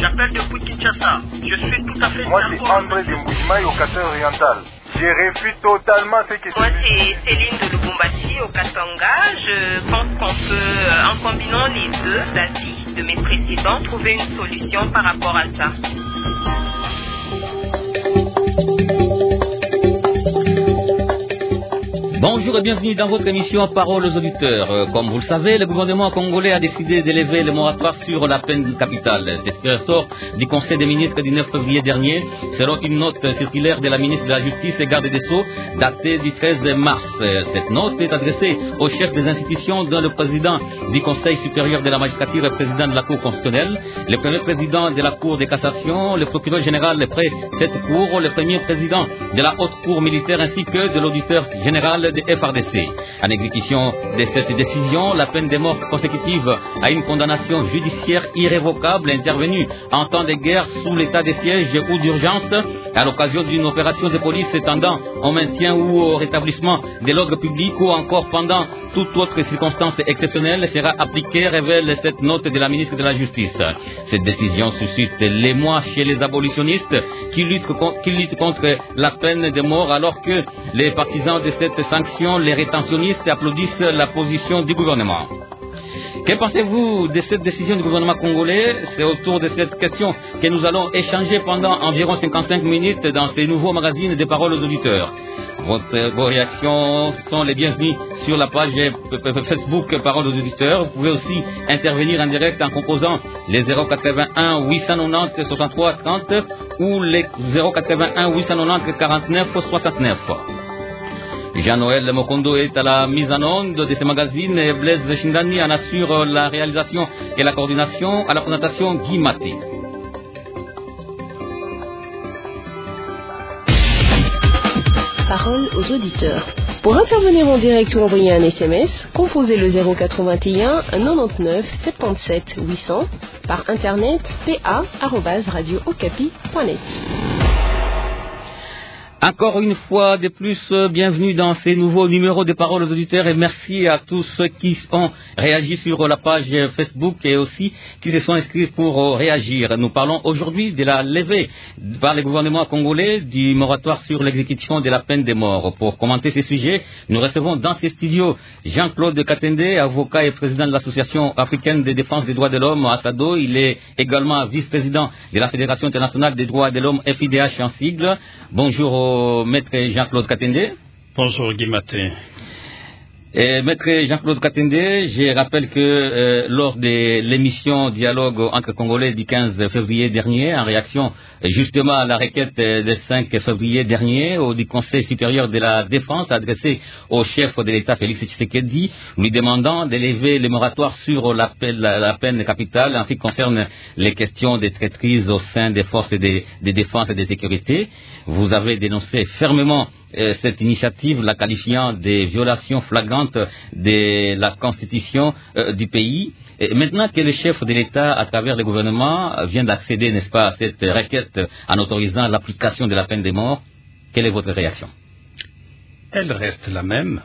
J'appelle depuis Kinshasa. Je suis tout à fait d'accord. Moi, c'est André de Mboujimaï au Katanga oriental. Je refuse totalement ce que Moi, c'est Céline de Lubumbashi au Katanga. Je pense qu'on peut, en combinant les deux avis de mes précédents, trouver une solution par rapport à ça. Bonjour et bienvenue dans votre émission Parole aux auditeurs. Comme vous le savez, le gouvernement congolais a décidé d'élever le moratoire sur la peine capitale. C'est ce qui ressort du Conseil des ministres du 9 février dernier, selon une note circulaire de la ministre de la Justice et Garde des Sceaux, datée du 13 mars. Cette note est adressée aux chefs des institutions, dont le président du Conseil supérieur de la magistrature et le président de la Cour constitutionnelle, le premier président de la Cour de cassation, le procureur général près cette Cour, le premier président de la Haute Cour militaire ainsi que de l'auditeur général de FRDC. En exécution de cette décision, la peine de mort consécutive à une condamnation judiciaire irrévocable intervenue en temps de guerre sous l'état de siège ou d'urgence à l'occasion d'une opération de police tendant au maintien ou au rétablissement de l'ordre public ou encore pendant toute autre circonstance exceptionnelle sera appliquée, révèle cette note de la ministre de la Justice. Cette décision suscite l'émoi chez les abolitionnistes qui luttent contre la peine de mort alors que les partisans de cette sanction, les rétentionnistes, applaudissent la position du gouvernement. Que pensez-vous de cette décision du gouvernement congolais? C'est autour de cette question que nous allons échanger pendant environ 55 minutes dans ces nouveaux magazines de Paroles aux auditeurs. Vos réactions sont les bienvenues sur la page Facebook Paroles aux auditeurs. Vous pouvez aussi intervenir en direct en composant les 081 890 63 30 ou les 081 890 49 69. Jean-Noël Mokondo est à la mise en onde de ce magazine et Blaise Chindani en assure la réalisation et la coordination. À la présentation, Guy Maté. Parole aux auditeurs. Pour intervenir en direct ou envoyer un SMS, composez le 081 99 77 800 par internet pa@radiookapi.net. Encore une fois de plus, bienvenue dans ces nouveaux numéros de Paroles aux auditeurs et merci à tous ceux qui ont réagi sur la page Facebook et aussi qui se sont inscrits pour réagir. Nous parlons aujourd'hui de la levée par le gouvernement congolais du moratoire sur l'exécution de la peine de mort. Pour commenter ces sujets, nous recevons dans ces studios Jean-Claude Katende, avocat et président de l'Association africaine de défense des droits de l'homme, ASADO. Il est également vice-président de la Fédération internationale des droits de l'homme, FIDH en sigle. Bonjour Maître Jean-Claude Katende. Bonjour Guy Maté. Maître Jean-Claude Katende, je rappelle que lors de l'émission Dialogue entre Congolais du 15 février dernier, en réaction justement à la requête du 5 février dernier du Conseil supérieur de la défense adressée au chef de l'État Félix Tshisekedi, lui demandant d'élever le moratoire sur la peine capitale en ce qui concerne les questions de traîtrise au sein des forces de défense et de sécurité. Vous avez dénoncé fermement cette initiative, la qualifiant de violation flagrante de la constitution du pays. Et maintenant que le chef de l'État, à travers le gouvernement, vient d'accéder, n'est-ce pas, à cette requête en autorisant l'application de la peine de mort, quelle est votre réaction? Elle reste la même.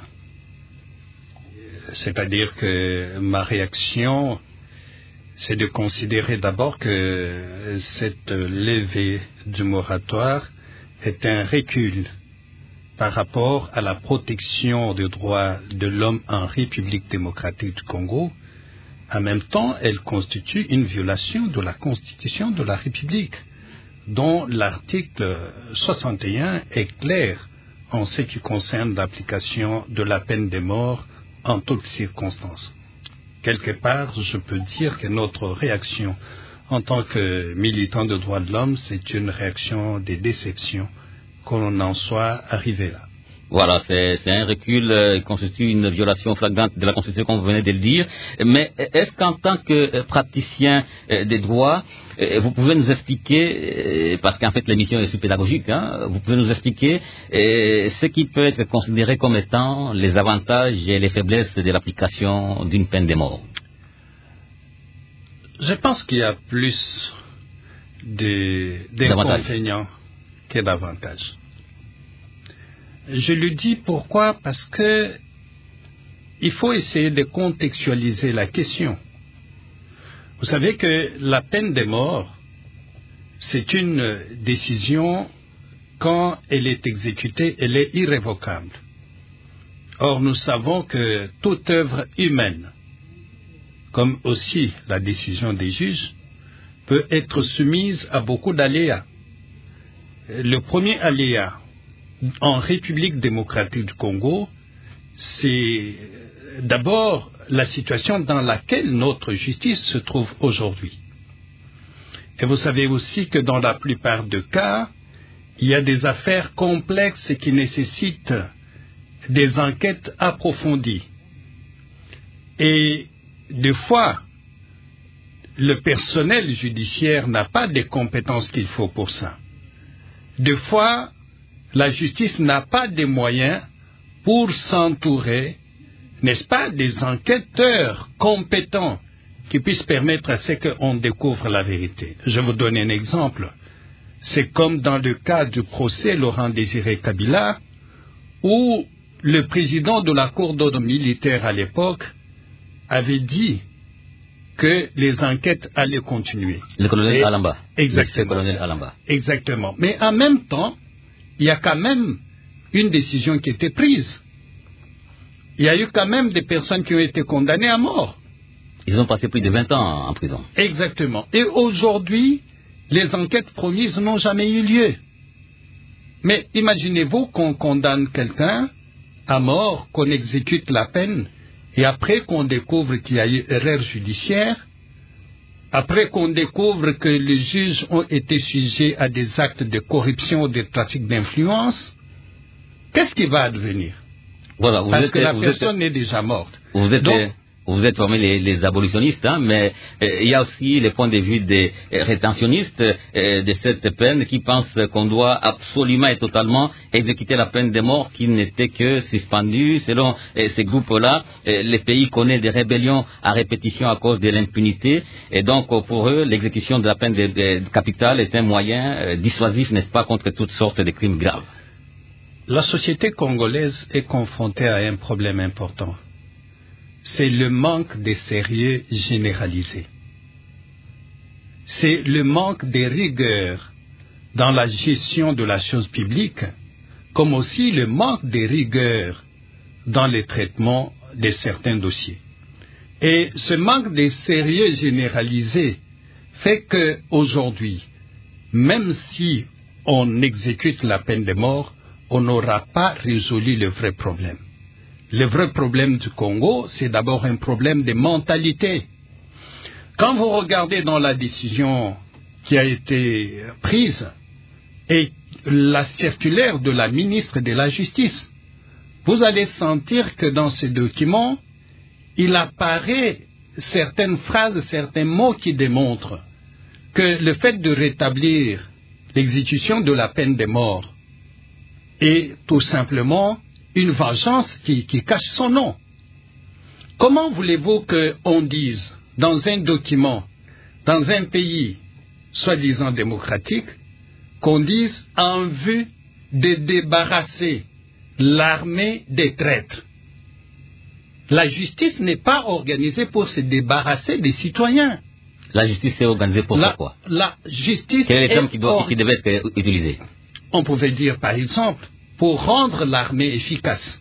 C'est-à-dire que ma réaction, c'est de considérer d'abord que cette levée du moratoire est un recul par rapport à la protection des droits de l'homme en République démocratique du Congo. En même temps, elle constitue une violation de la Constitution de la République, dont l'article 61 est clair en ce qui concerne l'application de la peine de mort en toutes circonstances. Quelque part, je peux dire que notre réaction en tant que militant de droits de l'homme, c'est une réaction de déception qu'on en soit arrivé là. Voilà, c'est un recul qui constitue une violation flagrante de la Constitution, comme vous venez de le dire. Mais est-ce qu'en tant que praticien des droits, vous pouvez nous expliquer, parce qu'en fait l'émission est pédagogique, vous pouvez nous expliquer ce qui peut être considéré comme étant les avantages et les faiblesses de l'application d'une peine de mort? Je pense qu'il y a plus d'inconvénients que d'avantages. Je le dis pourquoi? Parce que il faut essayer de contextualiser la question. Vous savez que la peine de mort c'est une décision, quand elle est exécutée, elle est irrévocable. Or, nous savons que toute œuvre humaine, comme aussi la décision des juges, peut être soumise à beaucoup d'aléas. Le premier aléa en République démocratique du Congo, c'est d'abord la situation dans laquelle notre justice se trouve aujourd'hui. Et vous savez aussi que dans la plupart des cas, il y a des affaires complexes qui nécessitent des enquêtes approfondies. Et des fois, le personnel judiciaire n'a pas les compétences qu'il faut pour ça. Des fois, la justice n'a pas des moyens pour s'entourer, n'est-ce pas, des enquêteurs compétents qui puissent permettre à ce qu'on découvre la vérité. Je vous donne un exemple. C'est comme dans le cas du procès Laurent-Désiré Kabila, où le président de la Cour d'ordre militaire à l'époque avait dit que les enquêtes allaient continuer. Le colonel Alamba. Exactement. Le colonel Alamba. Exactement. Mais en même temps, il y a quand même une décision qui a été prise. Il y a eu quand même des personnes qui ont été condamnées à mort. Ils ont passé plus de 20 ans en prison. Exactement. Et aujourd'hui, les enquêtes promises n'ont jamais eu lieu. Mais imaginez-vous qu'on condamne quelqu'un à mort, qu'on exécute la peine, et après qu'on découvre qu'il y a eu erreur judiciaire, après qu'on découvre que les juges ont été sujets à des actes de corruption ou de trafic d'influence, qu'est-ce qui va advenir? Voilà, Parce que la personne est déjà morte. Vous êtes parmi les abolitionnistes, hein, mais il y a aussi les points de vue des rétentionnistes de cette peine qui pensent qu'on doit absolument et totalement exécuter la peine de mort qui n'était que suspendue. Selon ces groupes-là, le pays connaît des rébellions à répétition à cause de l'impunité. Et donc, pour eux, l'exécution de la peine capitale est un moyen dissuasif, n'est-ce pas, contre toutes sortes de crimes graves. La société congolaise est confrontée à un problème important. C'est le manque de sérieux généralisé. C'est le manque de rigueur dans la gestion de la chose publique, comme aussi le manque de rigueur dans le traitement de certains dossiers. Et ce manque de sérieux généralisé fait qu'aujourd'hui, même si on exécute la peine de mort, on n'aura pas résolu le vrai problème. Le vrai problème du Congo, c'est d'abord un problème de mentalité. Quand vous regardez dans la décision qui a été prise et la circulaire de la ministre de la Justice, vous allez sentir que dans ces documents, il apparaît certaines phrases, certains mots qui démontrent que le fait de rétablir l'exécution de la peine de mort est tout simplement une vengeance qui cache son nom. Comment voulez-vous qu'on dise dans un document, dans un pays soi-disant démocratique, qu'on dise en vue de débarrasser l'armée des traîtres? La justice n'est pas organisée pour se débarrasser des citoyens. La justice est organisée pour quoi? La justice Quel est le terme qui devait être utilisé? On pouvait dire, par exemple, pour rendre l'armée efficace.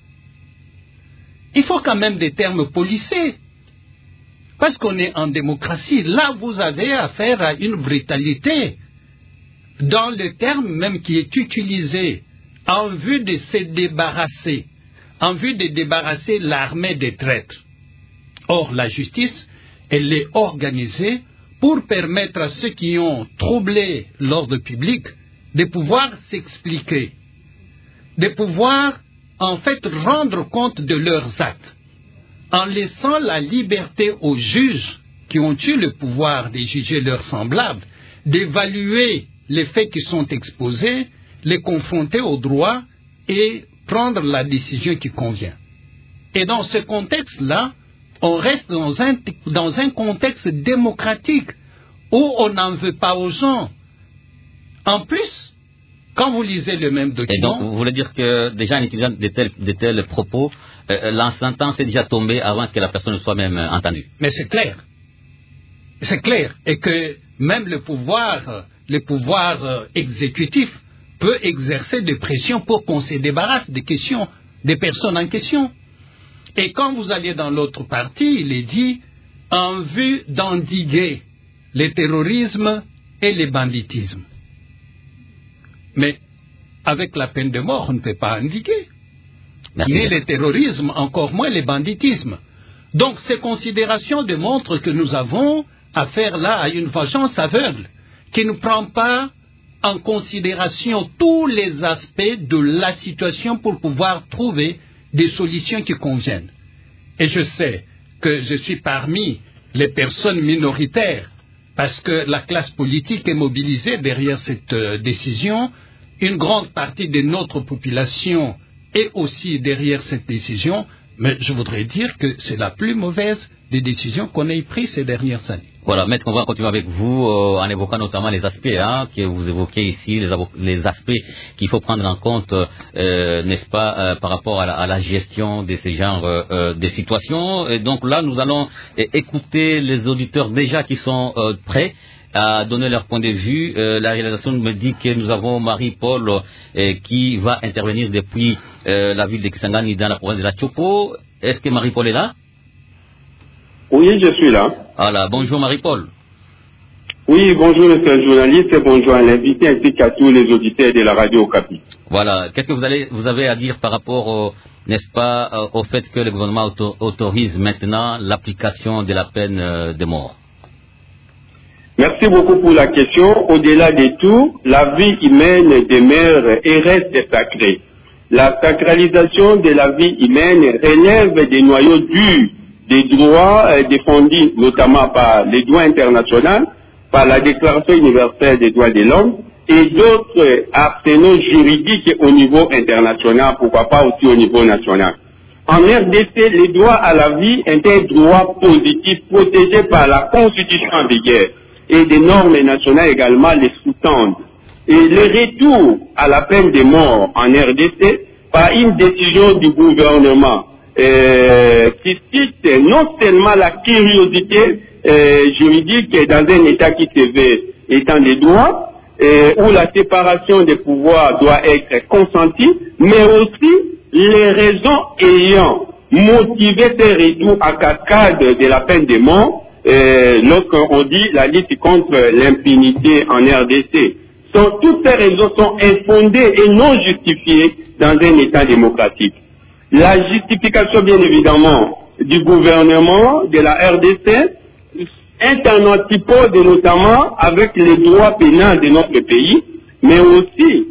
Il faut quand même des termes policés. Parce qu'on est en démocratie. Là, vous avez affaire à une brutalité. Dans le terme même qui est utilisé, en vue de se débarrasser, en vue de débarrasser l'armée des traîtres. Or, la justice, elle est organisée pour permettre à ceux qui ont troublé l'ordre public de pouvoir s'expliquer, de pouvoir en fait rendre compte de leurs actes, en laissant la liberté aux juges qui ont eu le pouvoir de juger leurs semblables, d'évaluer les faits qui sont exposés, les confronter au droit et prendre la décision qui convient. Et dans ce contexte-là, on reste dans un contexte démocratique où on n'en veut pas aux gens. En plus, quand vous lisez le même document... Et donc, vous voulez dire que déjà en utilisant de tels propos, la sentence est déjà tombée avant que la personne soit même entendue. Mais c'est clair. C'est clair. Et que même le pouvoir le pouvoir exécutif peut exercer des pressions pour qu'on se débarrasse des personnes en question. Et quand vous allez dans l'autre partie, il est dit en vue d'endiguer le terrorisme et le banditisme. Mais avec la peine de mort, on ne peut pas endiguer. Merci. Ni le terrorisme, encore moins le banditisme. Donc ces considérations démontrent que nous avons affaire là à une vengeance aveugle qui ne prend pas en considération tous les aspects de la situation pour pouvoir trouver des solutions qui conviennent. Et je sais que je suis parmi les personnes minoritaires parce que la classe politique est mobilisée derrière cette décision. Une grande partie de notre population est aussi derrière cette décision, mais je voudrais dire que c'est la plus mauvaise des décisions qu'on ait prises ces dernières années. Voilà, maître, on va continuer avec vous en évoquant notamment les aspects que vous évoquez ici, les aspects qu'il faut prendre en compte, n'est-ce pas, par rapport à la gestion de ces genres de situations. Et donc là, nous allons écouter les auditeurs déjà qui sont prêts à donner leur point de vue. La réalisation me dit que nous avons Marie-Paul qui va intervenir depuis la ville de Kisangani dans la province de la Chopo. Est-ce que Marie-Paul est là? Oui, je suis là. Voilà, bonjour Marie-Paul. Oui, bonjour monsieur le journaliste, bonjour à l'invité ainsi qu'à tous les auditeurs de la radio Okapi. Voilà, qu'est-ce que vous avez à dire par rapport, n'est-ce pas, au fait que le gouvernement autorise maintenant l'application de la peine de mort? Merci beaucoup pour la question. Au-delà de tout, la vie humaine demeure et reste sacrée. La sacralisation de la vie humaine relève des noyaux durs des droits défendus notamment par les droits internationaux, par la Déclaration universelle des droits de l'homme et d'autres arsenaux juridiques au niveau international, pourquoi pas aussi au niveau national. En RDC, les droits à la vie est un droit positif protégé par la Constitution en vigueur et des normes nationales également les sous-tendent. Et le retour à la peine de mort en RDC par une décision du gouvernement qui cite non seulement la curiosité juridique dans un État qui se veut étant des droits, où la séparation des pouvoirs doit être consentie, mais aussi les raisons ayant motivé ce retour à cascade de la peine de mort, lorsqu'on dit la lutte contre l'impunité en RDC. Toutes ces raisons sont infondées et non justifiées dans un État démocratique. La justification, bien évidemment, du gouvernement de la RDC est un antipode notamment avec les droits pénals de notre pays, mais aussi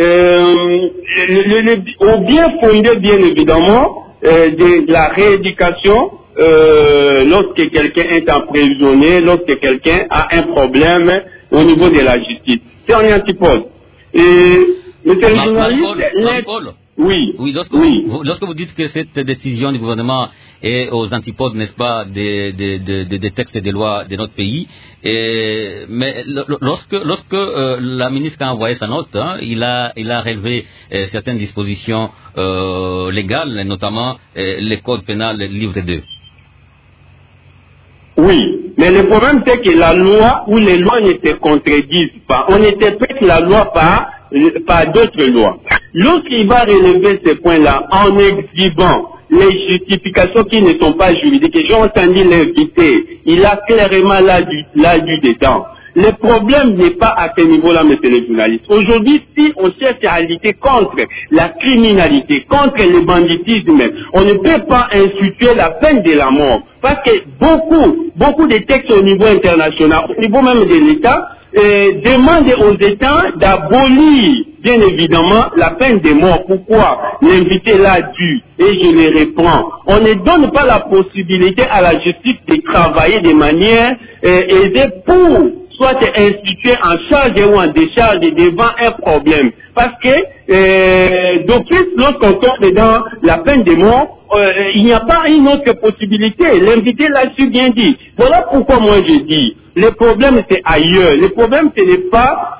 au bien fondé, bien évidemment, de la rééducation lorsque quelqu'un est emprisonné, lorsque quelqu'un a un problème au niveau de la justice. C'est un antipode. Et, monsieur le journaliste, oui. Lorsque vous dites que cette décision du gouvernement est aux antipodes, n'est-ce pas, des textes et des lois de notre pays, mais lorsque la ministre a envoyé sa note, il a relevé certaines dispositions légales, notamment le code pénal, le livre 2. Oui, mais le problème c'est que la loi ou les lois ne se contredisent pas. On interprète la loi par d'autres lois. Lorsqu'il va relever ces points-là en exhibant les justifications qui ne sont pas juridiques, et j'ai entendu l'inviter, il a clairement là-du dedans. Le problème n'est pas à ce niveau-là, monsieur le journaliste. Aujourd'hui, si on cherche à lutter contre la criminalité, contre le banditisme, on ne peut pas instituer la peine de la mort. Parce que beaucoup de textes au niveau international, au niveau même de l'État, demandent aux États d'abolir, bien évidemment, la peine de mort. Pourquoi? L'invité l'a dit, et je le reprends. On ne donne pas la possibilité à la justice de travailler de manière aisée pour soit institué en charge ou en décharge devant un problème. Parce que d'office, lorsqu'on tombe dans la peine de mort, il n'y a pas une autre possibilité. L'invité l'a bien dit. Voilà pourquoi moi je dis, le problème c'est ailleurs. Le problème ce n'est pas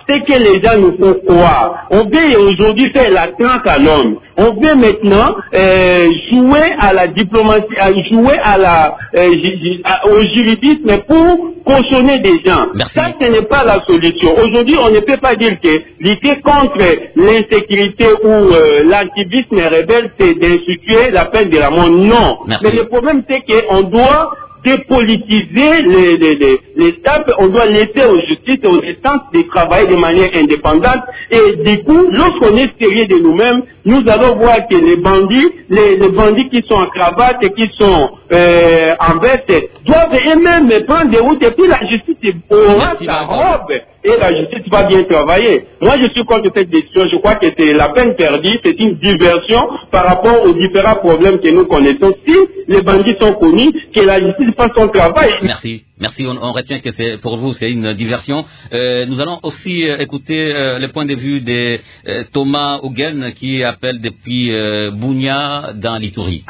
c'est que les gens nous font croire. On veut aujourd'hui faire la traque à l'homme. On veut maintenant jouer à la diplomatie, jouer au juridisme pour cautionner des gens. Merci. Ça, ce n'est pas la solution. Aujourd'hui, on ne peut pas dire que lutter contre l'insécurité ou l'activisme rebelle, c'est d'instituer la peine de la mort. Non. Merci. Mais le problème, c'est qu'on doit dépolitiser les STAP, on doit laisser aux justices et aux instances de travailler de manière indépendante. Et du coup, lorsqu'on est sérieux de nous-mêmes, nous allons voir que les bandits qui sont en cravate et qui sont en veste, doivent eux-mêmes prendre des routes et puis la justice aura sa robe et la justice va bien travailler. Moi, je suis contre cette décision. Je crois que c'est la peine perdue, c'est une diversion par rapport aux différents problèmes que nous connaissons. Si les bandits sont connus, que la justice fasse son travail. Merci. Merci, on retient que c'est pour vous c'est une diversion. Nous allons aussi écouter le point de vue de Thomas Hougen qui appelle depuis Bounia dans l'Ituri.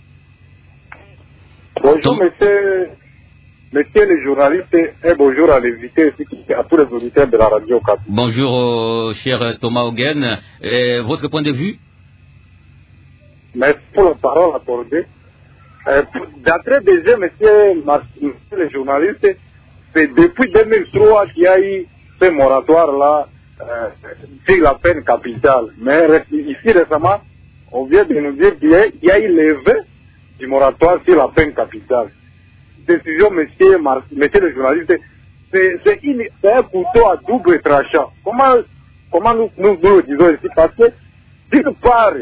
Bonjour messieurs les journalistes et bonjour à l'invité et à tous les auditeurs de la radio Cap. Bonjour cher Thomas Hougen. Votre point de vue? Merci pour la parole accordée. D'entrée déjà, messieurs les journalistes, c'est depuis 2003 qu'il y a eu ce moratoire-là sur la peine capitale. Mais ici récemment, on vient de nous dire qu'il y a eu levé du moratoire sur la peine capitale. Décision, messieurs les journalistes, c'est un couteau à double tranchant. Comment nous le disons ici? Parce que, d'une part,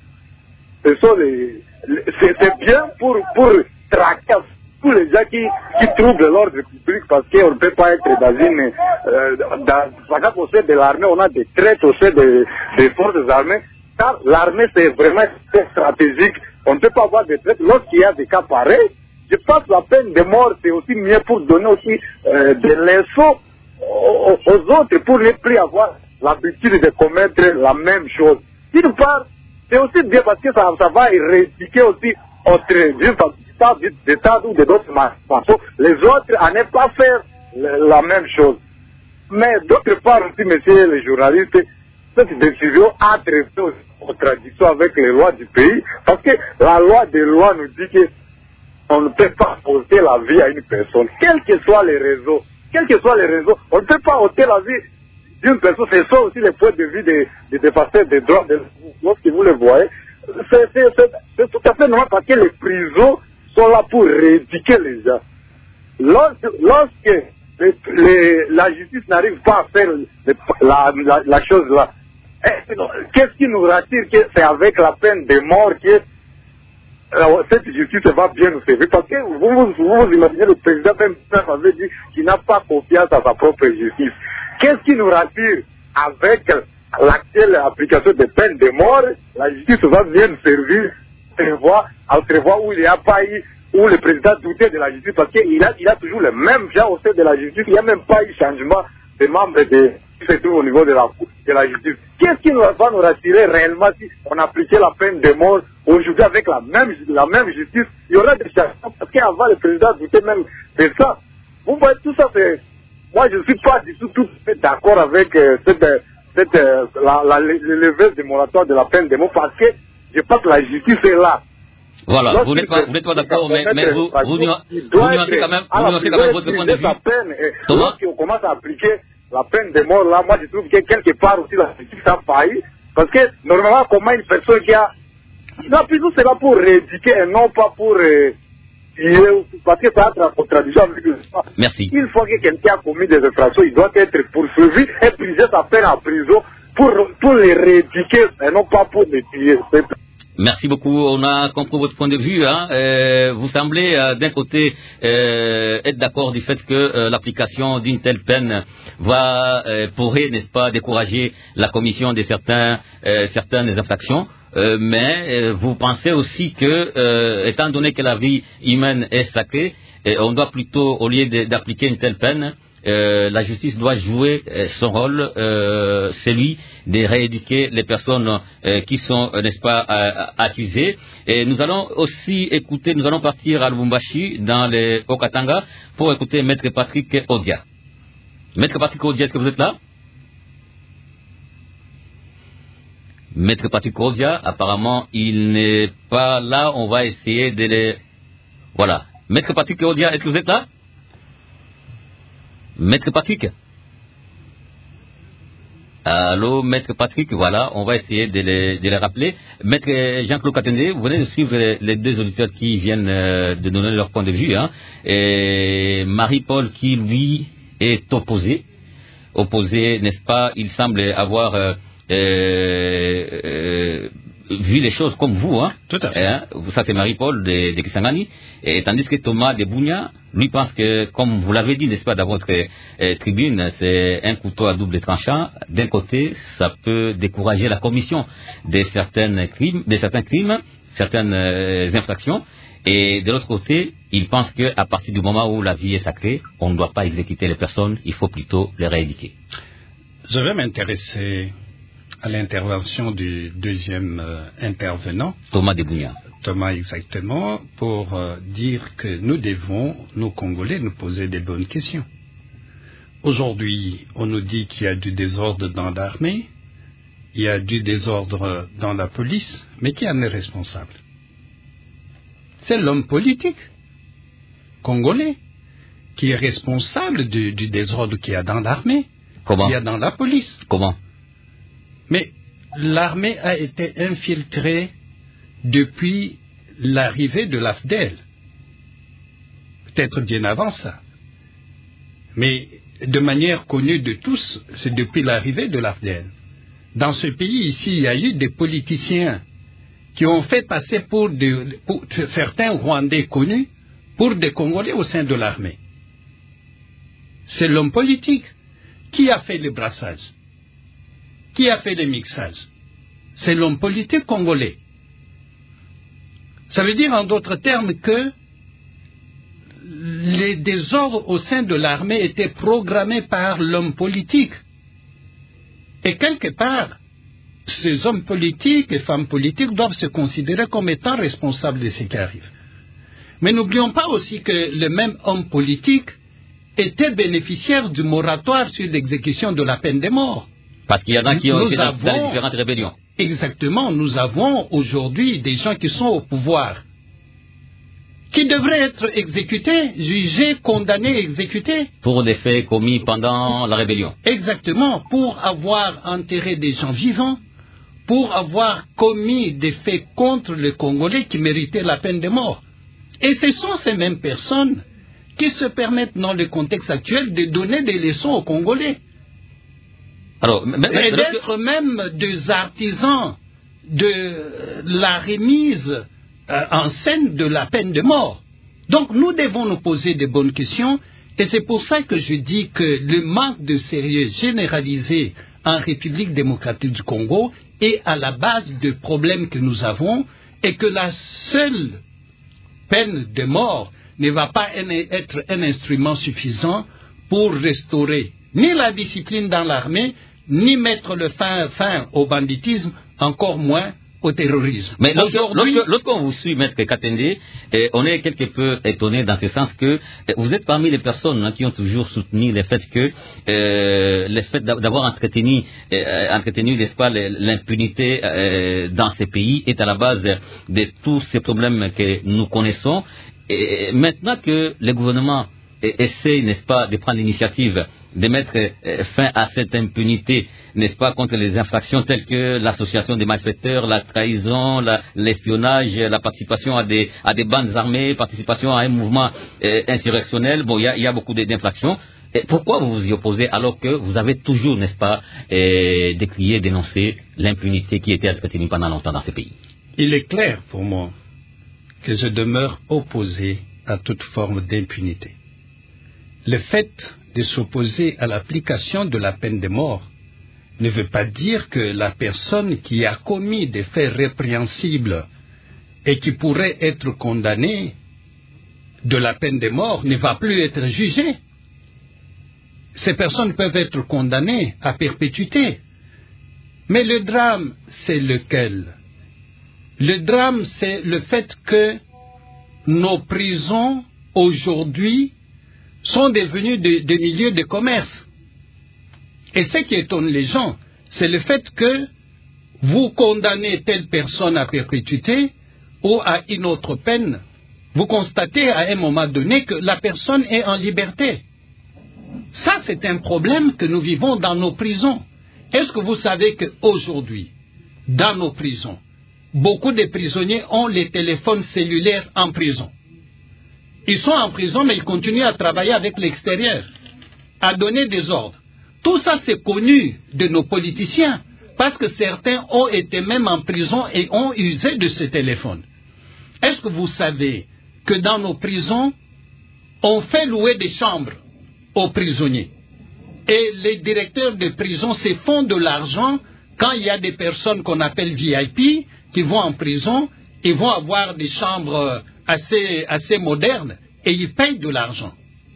c'est bien pour traquer tous les gens qui troublent l'ordre public parce qu'on ne peut pas être par exemple au sein de l'armée, on a des traites au sein des forces armées. Car l'armée, c'est vraiment stratégique. On ne peut pas avoir des traites. Lorsqu'il y a des cas pareils, je pense que la peine de mort, c'est aussi mieux pour donner aussi des leçons aux autres pour ne plus avoir l'habitude de commettre la même chose. D'une part, c'est aussi bien parce que ça va éradiquer aussi des tas ou d'autres façons. Les autres à ne pas faire la même chose. Mais d'autre part aussi, messieurs les journalistes, cette décision a traité aux contradictions avec les lois du pays. Parce que la loi des lois nous dit qu'on ne peut pas ôter la vie à une personne, quels que soient les réseaux. On ne peut pas ôter la vie d'une personne. C'est ça aussi le point de vue des défenseurs des droits. Lorsque vous le voyez, c'est tout à fait normal parce que les prisons sont là pour rééduquer les gens. Lorsque la justice n'arrive pas à faire la chose là, qu'est-ce qui nous rassure que c'est avec la peine de mort que cette justice va bien nous servir? Parce que vous imaginez, le président même avait dit qu'il n'a pas confiance à sa propre justice. Qu'est-ce qui nous rassure? Avec l'actuelle application des peines de mort, la justice va bien nous servir à prévoir où il n'y a pas eu, où le président doutait de la justice, parce qu'il a toujours les mêmes gens au sein de la justice. Il n'y a même pas eu changement des membres qui se trouvent au niveau de la justice. Qu'est-ce qui va nous rassurer réellement si on appliquait la peine de mort aujourd'hui avec la même justice? Il y aura des changements, parce qu'avant le président doutait même de ça. Vous voyez, tout ça, moi je ne suis pas du tout d'accord avec la levée du moratoire de la peine de mort, parce que je pense que la justice est là. Voilà, vous n'êtes pas d'accord, mais vous nuancez quand même votre point de vue. Thomas, on commence à appliquer la peine de mort là, moi je trouve que quelque part aussi la justice a failli, parce que normalement comment une personne qui a... Non, plutôt c'est là pour rééduquer et non pas pour... parce que ça entre en contradiction avec le... Merci. Une fois que quelqu'un a commis des infractions, il doit être poursuivi et prisé sa peine en prison pour les rééduquer et non pas pour les tuer. Merci beaucoup. On a compris votre point de vue. Vous semblez d'un côté être d'accord du fait que l'application d'une telle peine pourrait, n'est-ce pas, décourager la commission de certaines infractions. Mais vous pensez aussi que, étant donné que la vie humaine est sacrée, on doit plutôt, au lieu d'appliquer une telle peine, la justice doit jouer son rôle, celui de rééduquer les personnes qui sont, n'est-ce pas, accusées. Et nous allons aussi nous allons partir à Lubumbashi, dans les Haut-Katanga, pour écouter Maître Patrick Odia. Maître Patrick Odia, est-ce que vous êtes là? Maître Patrick Kodia, apparemment, il n'est pas là. On va essayer de les... Voilà. Maître Patrick Kodia, est-ce que vous êtes là? Maître Patrick? Allô, Maître Patrick, voilà, on va essayer de les rappeler. Maître Jean-Claude Katende, vous venez de suivre les deux auditeurs qui viennent de donner leur point de vue. Hein. Et Marie-Paul qui, lui, est opposé, n'est-ce pas? Il semble avoir vu les choses comme vous. Hein. Tout à fait. Hein? Ça, c'est Marie-Paul de Kisangani. Et tandis que Thomas de Bounia, lui pense que, comme vous l'avez dit, n'est-ce pas, dans votre tribune, c'est un couteau à double tranchant. D'un côté, ça peut décourager la commission de certains crimes, certaines infractions. Et de l'autre côté, il pense qu'à partir du moment où la vie est sacrée, on ne doit pas exécuter les personnes, il faut plutôt les rééduquer. Je vais m'intéresser à l'intervention du deuxième intervenant. Thomas de Bounia. Thomas, exactement, pour dire que nous devons, nous Congolais, nous poser des bonnes questions. Aujourd'hui, on nous dit qu'il y a du désordre dans l'armée, il y a du désordre dans la police, mais qui en est responsable? C'est l'homme politique congolais qui est responsable du désordre qu'il y a dans l'armée, qu'il y a dans la police. Comment? Mais l'armée a été infiltrée depuis l'arrivée de l'AFDEL. Peut-être bien avant ça. Mais de manière connue de tous, c'est depuis l'arrivée de l'AFDEL. Dans ce pays ici, il y a eu des politiciens qui ont fait passer pour certains Rwandais connus pour des Congolais au sein de l'armée. C'est l'homme politique qui a fait les brassages, qui a fait les mixages. C'est l'homme politique congolais. Ça veut dire en d'autres termes que les désordres au sein de l'armée étaient programmés par l'homme politique. Et quelque part, ces hommes politiques et femmes politiques doivent se considérer comme étant responsables de ce qui arrive. Mais n'oublions pas aussi que le même homme politique était bénéficiaire du moratoire sur l'exécution de la peine de mort. Parce qu'il y en a qui ont été dans différentes rébellions. Exactement, nous avons aujourd'hui des gens qui sont au pouvoir, qui devraient être exécutés, jugés, condamnés, exécutés. Pour des faits commis pendant la rébellion. Exactement, pour avoir enterré des gens vivants, pour avoir commis des faits contre les Congolais qui méritaient la peine de mort. Et ce sont ces mêmes personnes qui se permettent, dans le contexte actuel, de donner des leçons aux Congolais. Alors, et d'être même des artisans de la remise en scène de la peine de mort. Donc nous devons nous poser de bonnes questions, et c'est pour ça que je dis que le manque de sérieux généralisé en République démocratique du Congo est à la base des problèmes que nous avons, et que la seule peine de mort ne va pas être un instrument suffisant pour restaurer ni la discipline dans l'armée, ni mettre le fin au banditisme, encore moins au terrorisme. Mais lorsqu'on vous suit, Maître Katende, on est quelque peu étonné dans ce sens que vous êtes parmi les personnes qui ont toujours soutenu le fait d'avoir entretenu n'est-ce pas, l'impunité dans ces pays est à la base de tous ces problèmes que nous connaissons. Et maintenant que le gouvernement essaie, n'est-ce pas, de prendre l'initiative de mettre fin à cette impunité, n'est-ce pas, contre les infractions telles que l'association des malfaiteurs, la trahison, l'espionnage, la participation à des bandes armées, participation à un mouvement insurrectionnel. Bon, il y a beaucoup d'infractions. Et pourquoi vous vous y opposez alors que vous avez toujours, n'est-ce pas, décrié, dénoncé l'impunité qui était entretenue pendant longtemps dans ces pays? Il est clair pour moi que je demeure opposé à toute forme d'impunité. Le fait de s'opposer à l'application de la peine de mort ne veut pas dire que la personne qui a commis des faits répréhensibles et qui pourrait être condamnée de la peine de mort ne va plus être jugée. Ces personnes peuvent être condamnées à perpétuité. Mais le drame, c'est lequel? Le drame, c'est le fait que nos prisons, aujourd'hui, sont devenus des milieux de commerce. Et ce qui étonne les gens, c'est le fait que vous condamnez telle personne à perpétuité ou à une autre peine, vous constatez à un moment donné que la personne est en liberté. Ça, c'est un problème que nous vivons dans nos prisons. Est-ce que vous savez qu'aujourd'hui, dans nos prisons, beaucoup de prisonniers ont les téléphones cellulaires en prison? Ils sont en prison, mais ils continuent à travailler avec l'extérieur, à donner des ordres. Tout ça, c'est connu de nos politiciens, parce que certains ont été même en prison et ont usé de ces téléphones. Est-ce que vous savez que dans nos prisons, on fait louer des chambres aux prisonniers? Et les directeurs de prison se font de l'argent quand il y a des personnes qu'on appelle VIP qui vont en prison, ils vont avoir des chambres assez modernes et ils payent de l'argent.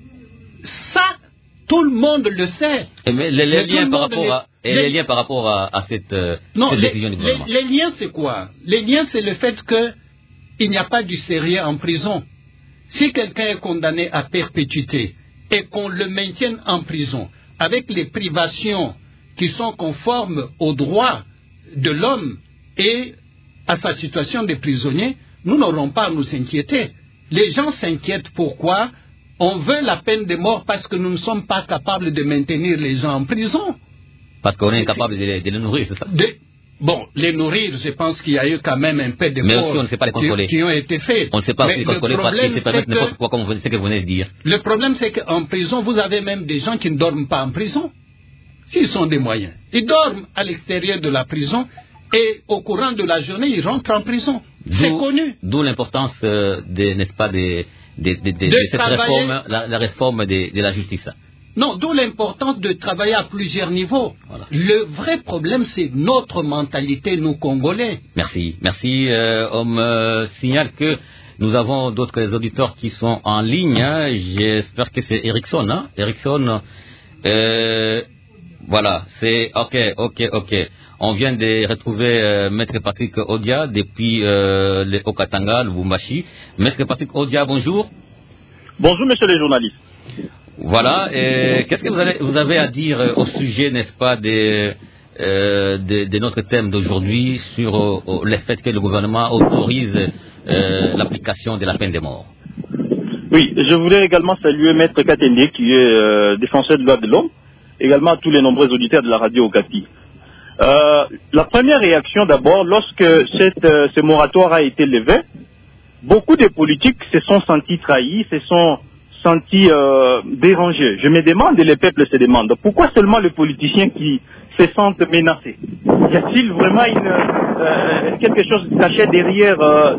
Ça, tout le monde le sait. Mais les liens par rapport à cette décision du gouvernement. Les liens, c'est quoi? Les liens, c'est le fait qu'il n'y a pas du sérieux en prison. Si quelqu'un est condamné à perpétuité et qu'on le maintienne en prison, avec les privations qui sont conformes aux droits de l'homme et à sa situation de prisonnier, nous n'aurons pas à nous inquiéter. Les gens s'inquiètent pourquoi on veut la peine de mort parce que nous ne sommes pas capables de maintenir les gens en prison. Parce qu'on est incapable de les nourrir, c'est ça? Bon, les nourrir, je pense qu'il y a eu quand même un peu d'efforts qui ont été faits. On ne sait pas les contrôler, ils se permettent n'importe quoi, comme ce que vous venez de dire. Le problème, c'est qu'en prison, vous avez même des gens qui ne dorment pas en prison. S'ils sont des moyens. Ils dorment à l'extérieur de la prison et au courant de la journée, ils rentrent en prison. C'est connu. D'où l'importance, n'est-ce pas, de cette réforme, la réforme de la justice. Non, d'où l'importance de travailler à plusieurs niveaux. Voilà. Le vrai problème, c'est notre mentalité, nous, Congolais. Merci. On me signale que nous avons d'autres auditeurs qui sont en ligne. Hein. J'espère que c'est Erickson. Hein. Erickson, voilà, c'est OK. On vient de retrouver Maître Patrick Odia depuis le Haut-Katanga, le Lubumbashi. Maître Patrick Odia, bonjour. Bonjour, messieurs les journalistes. Voilà, qu'est-ce que vous avez à dire au sujet, n'est-ce pas, de notre thème d'aujourd'hui sur le fait que le gouvernement autorise l'application de la peine de mort? Oui, je voulais également saluer Maître Katende, qui est défenseur des droits de l'homme, également à tous les nombreux auditeurs de la radio Okapi. La première réaction d'abord, lorsque ce moratoire a été levé, beaucoup de politiques se sont sentis trahis, se sont sentis dérangés. Je me demande, et les peuples se demandent, pourquoi seulement les politiciens qui se sentent menacés? Y a-t-il vraiment quelque chose caché derrière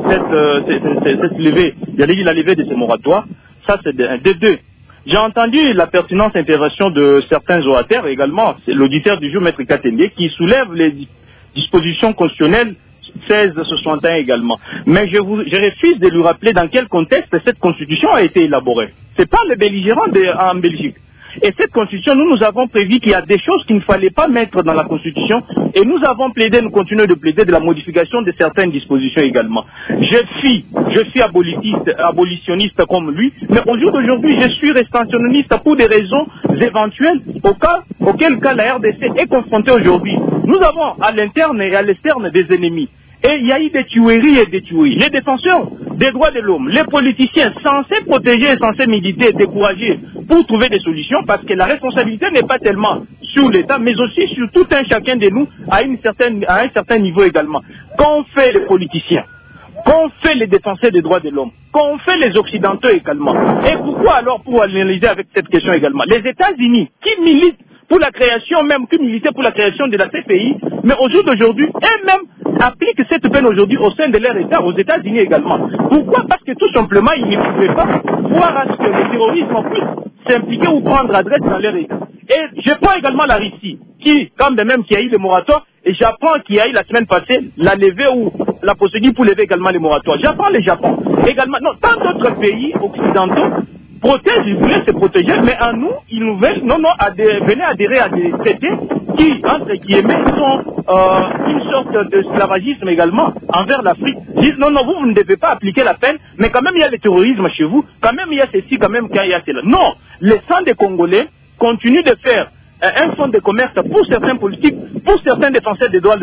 cette levée, la levée de ce moratoire? Ça, c'est de deux. J'ai entendu la pertinente intervention de certains orateurs également, c'est l'auditeur du jour, Maître Katende, qui soulève les dispositions constitutionnelles 1661 également. Mais je refuse de lui rappeler dans quel contexte cette constitution a été élaborée. C'est pas le belligérant en Belgique. Et cette constitution, nous avons prévu qu'il y a des choses qu'il ne fallait pas mettre dans la constitution, et nous avons plaidé, nous continuons de plaider de la modification de certaines dispositions également. Je suis abolitionniste comme lui, mais au jour d'aujourd'hui, je suis restationniste pour des raisons éventuelles, auquel cas la RDC est confrontée aujourd'hui. Nous avons à l'interne et à l'externe des ennemis. Et il y a eu des tueries et des tueries. Les défenseurs des droits de l'homme, les politiciens censés protéger, censés militer et décourager pour trouver des solutions, parce que la responsabilité n'est pas tellement sur l'État, mais aussi sur tout un chacun de nous à un certain niveau également. Qu'ont fait les politiciens? Qu'ont fait les défenseurs des droits de l'homme? Qu'ont fait les Occidentaux également? Et pourquoi alors, pour analyser avec cette question également, les États-Unis qui militent pour la création, même qui militaient pour la création de la CPI, mais au jour d'aujourd'hui, eux-mêmes appliquent cette peine aujourd'hui au sein de leur État, aux États-Unis également. Pourquoi? Parce que tout simplement, ils ne pouvaient pas voir à ce que le terrorisme puisse s'impliquer ou prendre adresse dans leur État. Et je prends également la Russie, qui, quand même, qui a eu le moratoire, et j'apprends qu'il y a eu la semaine passée la levée ou la procédure pour lever également les moratoires. J'apprends le Japon. Également, non, tant d'autres pays occidentaux protègent, ils voulaient se protéger, mais à nous, ils nous veulent, venez adhérer à des traités qui, entre guillemets, sont une sorte d'esclavagisme également envers l'Afrique. Ils disent, non, vous ne devez pas appliquer la peine, mais quand même il y a le terrorisme chez vous, quand même il y a ceci, quand même il y a cela. Non, les sangs des Congolais continuent de faire un fonds de commerce pour certains politiques, pour certains défenseurs des droits de l'homme,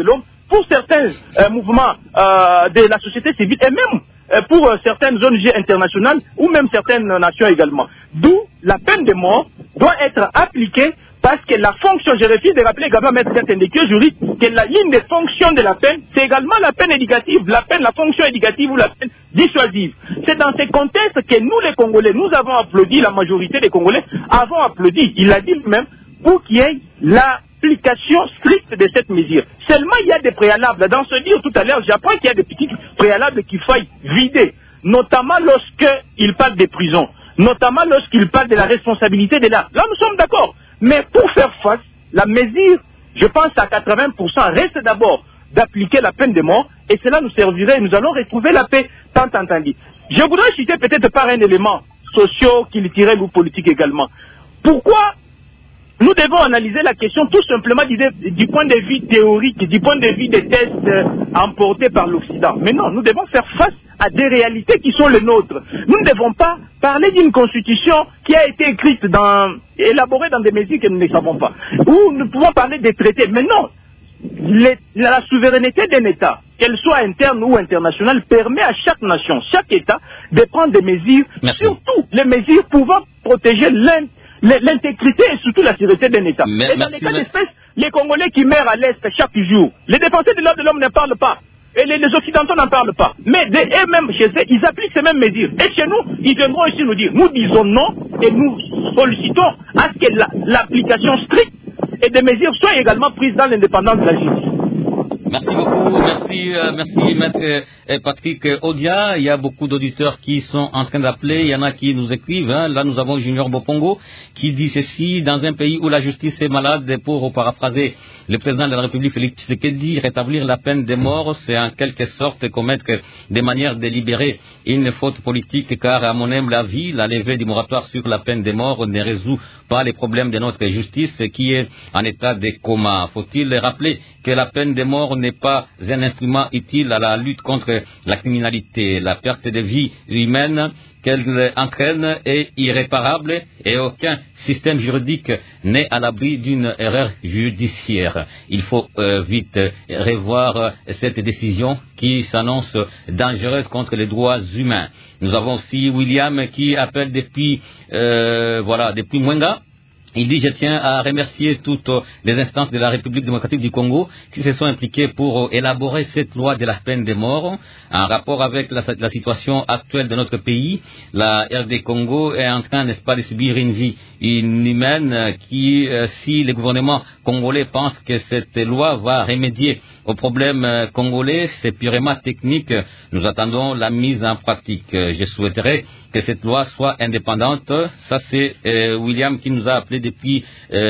pour certains mouvements de la société civile et même pour certaines ONG internationales ou même certaines nations également. D'où la peine de mort doit être appliquée parce que la fonction, je refuse de rappeler également Maître Katendeke juriste, que l'une des fonctions de la peine, c'est également la peine éducative, la fonction éducative ou la peine dissuasive. C'est dans ces contextes que nous les Congolais, nous avons applaudi, la majorité des Congolais avons applaudi, il l'a dit lui-même, pour qu'il y ait l'application stricte de cette mesure. Seulement il y a des préalables. Dans ce livre tout à l'heure, j'apprends qu'il y a des petits préalables qu'il faut vider, notamment lorsqu'il parle des prisons, notamment lorsqu'il parle de la responsabilité de l'État. Là nous sommes d'accord. Mais pour faire face, la mesure, je pense à 80%, reste d'abord d'appliquer la peine de mort, et cela nous servirait, nous allons retrouver la paix tant entendue. Je voudrais citer peut-être par un élément socio-culturel ou politique également. Pourquoi nous devons analyser la question tout simplement du point de vue théorique, du point de vue des tests emportés par l'Occident. Mais non, nous devons faire face à des réalités qui sont les nôtres. Nous ne devons pas parler d'une constitution qui a été écrite élaborée dans des mesures que nous ne savons pas. Ou nous pouvons parler des traités. Mais non, la souveraineté d'un État, qu'elle soit interne ou internationale, permet à chaque nation, chaque État, de prendre des mesures, surtout les mesures pouvant protéger l'intégrité et surtout la sécurité d'un État. Et dans les cas d'espèce, les Congolais qui meurent à l'Est chaque jour, les défenseurs des droits de l'homme ne parlent pas. Et les Occidentaux n'en parlent pas. Mais eux-mêmes, chez eux, ils appliquent ces mêmes mesures. Et chez nous, ils viendront aussi nous dire, nous disons non et nous sollicitons à ce que l'application stricte et des mesures soient également prises dans l'indépendance de la justice. Merci beaucoup, merci Maître Patrick Odia. Il y a beaucoup d'auditeurs qui sont en train d'appeler, il y en a qui nous écrivent. Là, nous avons Junior Bopongo qui dit ceci: dans un pays où la justice est malade, pour paraphraser le président de la République Félix Tshisekedi, rétablir la peine de mort, c'est en quelque sorte commettre de manière délibérée une faute politique, car à mon humble avis, la levée du moratoire sur la peine de mort ne résout pas les problèmes de notre justice qui est en état de coma. Faut-il rappeler que la peine de mort n'est pas un instrument utile à la lutte contre la criminalité. La perte de vie humaine qu'elle entraîne est irréparable et aucun système juridique n'est à l'abri d'une erreur judiciaire. Il faut vite revoir cette décision qui s'annonce dangereuse contre les droits humains. Nous avons aussi William qui appelle depuis Mwenga. Il dit: je tiens à remercier toutes les instances de la République démocratique du Congo qui se sont impliquées pour élaborer cette loi de la peine de mort. En rapport avec la situation actuelle de notre pays, la RD Congo est en train, n'est-ce pas, de subir une vie inhumaine qui, si le gouvernement congolais pense que cette loi va remédier aux problèmes congolais, c'est purement technique. Nous attendons la mise en pratique. Je souhaiterais que cette loi soit indépendante. Ça, c'est William qui nous a appelé depuis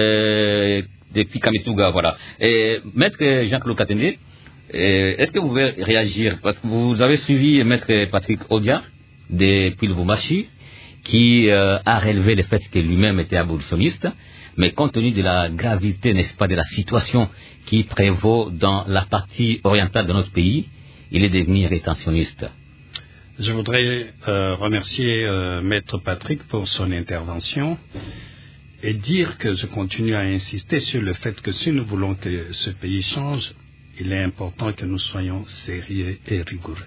Kamituga, voilà. Et Maître Jean-Claude Katende, est-ce que vous pouvez réagir? Parce que vous avez suivi Maître Patrick Odia depuis Lubumbashi, qui a relevé le fait que lui-même était abolitionniste, mais compte tenu de la gravité, n'est-ce pas, de la situation qui prévaut dans la partie orientale de notre pays, il est devenu rétentionniste. Je voudrais remercier Maître Patrick pour son intervention et dire que je continue à insister sur le fait que si nous voulons que ce pays change, il est important que nous soyons sérieux et rigoureux.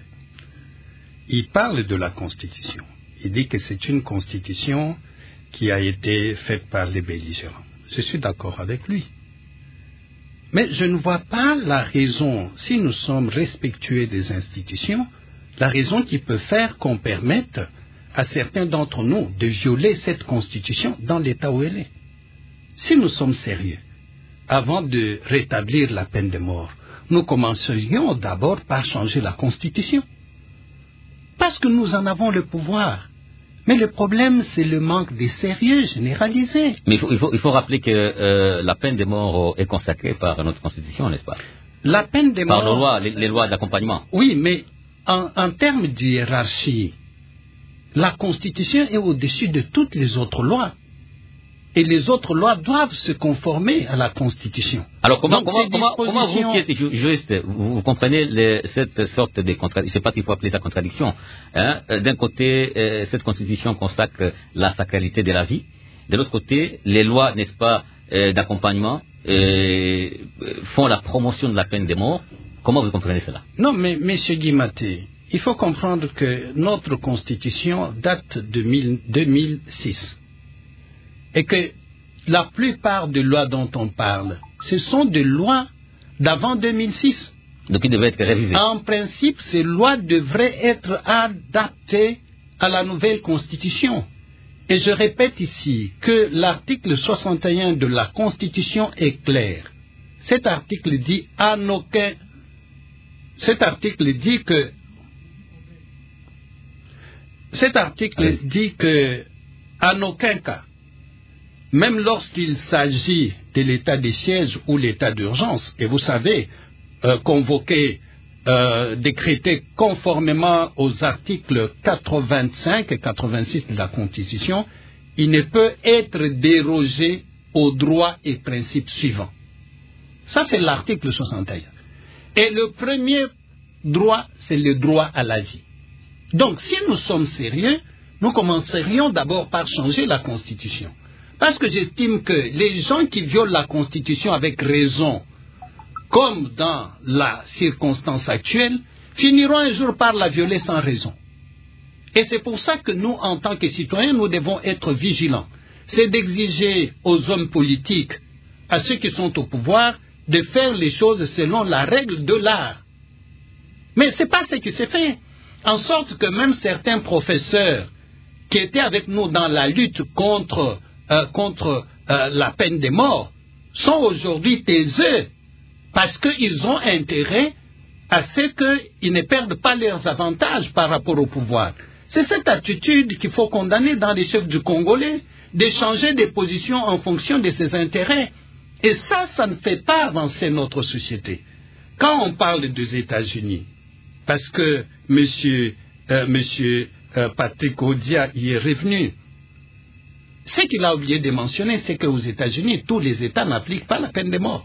Il parle de la Constitution. Il dit que c'est une Constitution qui a été faite par les belligérants. Je suis d'accord avec lui. Mais je ne vois pas la raison, si nous sommes respectueux des institutions, la raison qui peut faire qu'on permette à certains d'entre nous de violer cette Constitution dans l'état où elle est. Si nous sommes sérieux, avant de rétablir la peine de mort, nous commencerions d'abord par changer la Constitution. Parce que nous en avons le pouvoir. Mais le problème, c'est le manque de sérieux généralisé. Mais il faut rappeler que la peine de mort est consacrée par notre Constitution, n'est-ce pas? La peine de mort... Par les lois d'accompagnement. Oui, mais en termes de hiérarchie, la Constitution est au-dessus de toutes les autres lois. Et les autres lois doivent se conformer à la Constitution. Alors comment vous qui êtes juriste, vous comprenez cette sorte de contradiction, je ne sais pas s'il faut appeler ça contradiction, hein? D'un côté, cette Constitution consacre la sacralité de la vie, de l'autre côté, les lois, n'est-ce pas, d'accompagnement font la promotion de la peine de mort. Comment vous comprenez cela? Non, mais M. Guimaté, il faut comprendre que notre constitution date de 2006 et que la plupart des lois dont on parle, ce sont des lois d'avant 2006. Donc, il devait être révisé. En principe, ces lois devraient être adaptées à la nouvelle Constitution. Et je répète ici que l'article 61 de la Constitution est clair. Cet article dit que en aucun cas, même lorsqu'il s'agit de l'état de siège ou l'état d'urgence, et vous savez, convoqué, décrété conformément aux articles 85 et 86 de la Constitution, il ne peut être dérogé aux droits et principes suivants. Ça, c'est l'article 61. Et le premier droit, c'est le droit à la vie. Donc, si nous sommes sérieux, nous commencerions d'abord par changer la Constitution. Parce que j'estime que les gens qui violent la Constitution avec raison, comme dans la circonstance actuelle, finiront un jour par la violer sans raison. Et c'est pour ça que nous, en tant que citoyens, nous devons être vigilants. C'est d'exiger aux hommes politiques, à ceux qui sont au pouvoir, de faire les choses selon la règle de l'art. Mais ce n'est pas ce qui s'est fait. En sorte que même certains professeurs qui étaient avec nous dans la lutte contre la peine de mort sont aujourd'hui taiseux parce qu'ils ont intérêt à ce qu'ils ne perdent pas leurs avantages par rapport au pouvoir. C'est cette attitude qu'il faut condamner dans les chefs du Congolais, d'échanger des positions en fonction de ses intérêts. Et ça ne fait pas avancer notre société. Quand on parle des États-Unis, parce que M. Patrick Odia y est revenu, ce qu'il a oublié de mentionner, c'est qu'aux États-Unis, tous les États n'appliquent pas la peine de mort.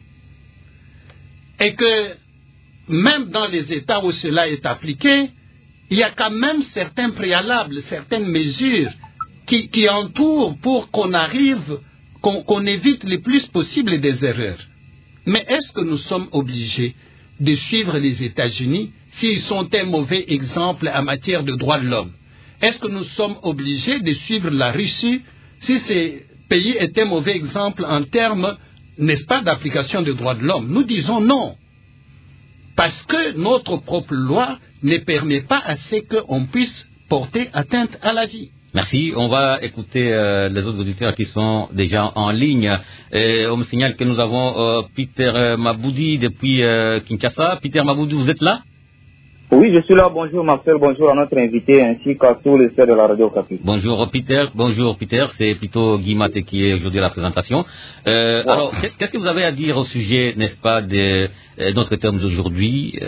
Et que même dans les États où cela est appliqué, il y a quand même certains préalables, certaines mesures qui entourent pour qu'on arrive, qu'on évite le plus possible des erreurs. Mais est-ce que nous sommes obligés de suivre les États-Unis s'ils sont un mauvais exemple en matière de droits de l'homme? Est-ce que nous sommes obligés de suivre la Russie si ces pays est un mauvais exemple en termes, n'est-ce pas, d'application des droits de l'homme? Nous disons non. Parce que notre propre loi ne permet pas à ce qu'on puisse porter atteinte à la vie. Merci. On va écouter les autres auditeurs qui sont déjà en ligne. On me signale que nous avons Peter Maboudi depuis Kinshasa. Peter Maboudi, vous êtes là? Oui, je suis là. Bonjour Marcel, bonjour à notre invité ainsi qu'à tous les chefs de la radio Okapi. Bonjour Peter, c'est plutôt Guy Maté qui est aujourd'hui à la présentation. Alors, qu'est-ce que vous avez à dire au sujet, n'est-ce pas, de notre terme d'aujourd'hui,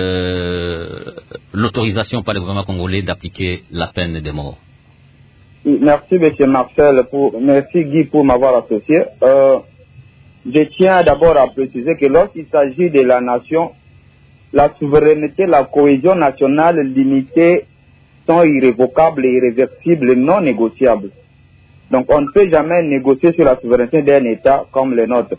l'autorisation par le gouvernement congolais d'appliquer la peine de mort? Merci monsieur Marcel, merci Guy pour m'avoir associé. Je tiens d'abord à préciser que lorsqu'il s'agit de la nation, la souveraineté, la cohésion nationale limitée sont irrévocables, irréversibles, non négociables. Donc on ne peut jamais négocier sur la souveraineté d'un État comme le nôtre.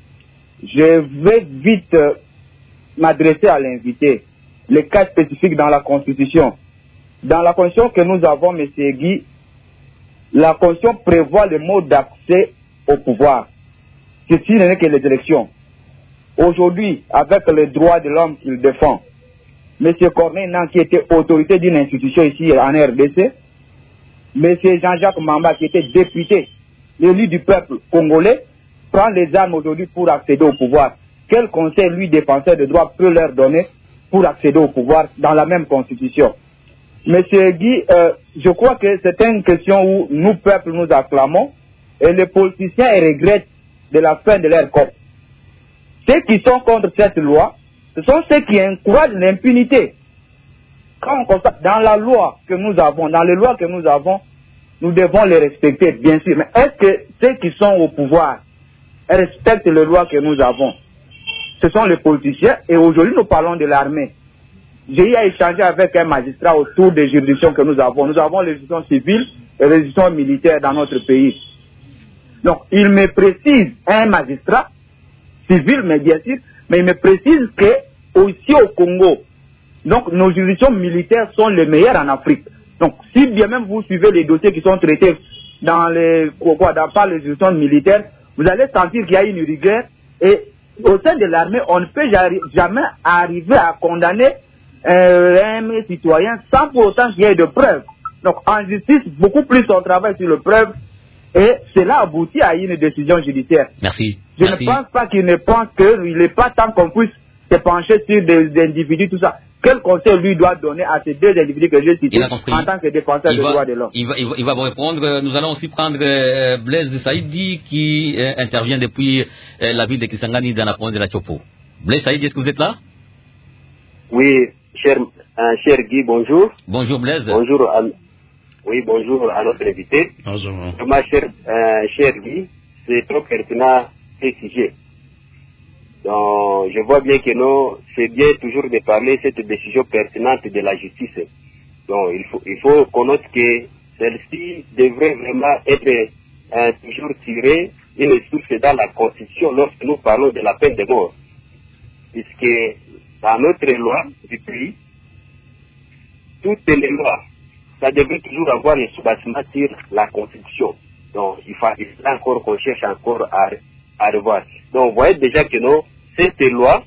Je vais vite m'adresser à l'invité. Les cas spécifiques dans la Constitution. Dans la Constitution que nous avons, M. Guy, la Constitution prévoit le mode d'accès au pouvoir. Ceci n'est que les élections. Aujourd'hui, avec les droits de l'homme qu'il défend, M. Corneille Nantes, qui était autorité d'une institution ici en RDC, M. Jean-Jacques Mamba, qui était député, élu du peuple congolais, prend les armes aujourd'hui pour accéder au pouvoir. Quel conseil, lui, défenseur de droits, peut leur donner pour accéder au pouvoir dans la même constitution? Monsieur Guy, je crois que c'est une question où nous, peuple, nous acclamons et les politiciens regrettent de la fin de leur corps. Ceux qui sont contre cette loi, ce sont ceux qui encouragent l'impunité. Quand on constate dans la loi que nous avons, dans les lois que nous avons, nous devons les respecter, bien sûr. Mais est-ce que ceux qui sont au pouvoir respectent les lois que nous avons? Ce sont les politiciens et aujourd'hui nous parlons de l'armée. J'ai eu à échanger avec un magistrat autour des juridictions que nous avons. Nous avons les juridictions civiles et les juridictions militaires dans notre pays. Donc il me précise, un magistrat, civil mais bien sûr, mais il me précise que aussi au Congo. Donc nos juridictions militaires sont les meilleures en Afrique. Donc si bien même vous suivez les dossiers qui sont traités par les juridictions militaires, vous allez sentir qu'il y a une rigueur, et au sein de l'armée, on ne peut jamais arriver à condamner un citoyen sans pour autant qu'il y ait de preuves. Donc en justice, beaucoup plus on travaille sur les preuves, et cela aboutit à une décision judiciaire. Merci. Je ne pense pas qu'il ne pense qu'il n'est pas temps qu'on puisse se pencher sur des individus, tout ça. Quel conseil lui doit donner à ces deux individus que j'ai cités en tant que défenseur des droits de l'homme? Il va vous répondre. Nous allons aussi prendre Blaise Saïdi qui intervient depuis la ville de Kisangani dans la province de la Chopo. Blaise Saïdi, est-ce que vous êtes là? Oui, cher Guy, bonjour. Bonjour Blaise. Bonjour bonjour à notre invité. Bonjour. Ma cher Guy, c'est trop pertinent ce sujet. Donc, je vois bien que non, c'est bien toujours de parler de cette décision pertinente de la justice. Donc, il faut qu'on note que celle-ci devrait vraiment être toujours tirée une source dans la Constitution lorsque nous parlons de la peine de mort. Puisque dans notre loi du pays, toutes les lois, ça devrait toujours avoir un soubassement sur la Constitution. Donc, il faut encore qu'on cherche encore à revoir. Donc, vous voyez déjà que non, cette loi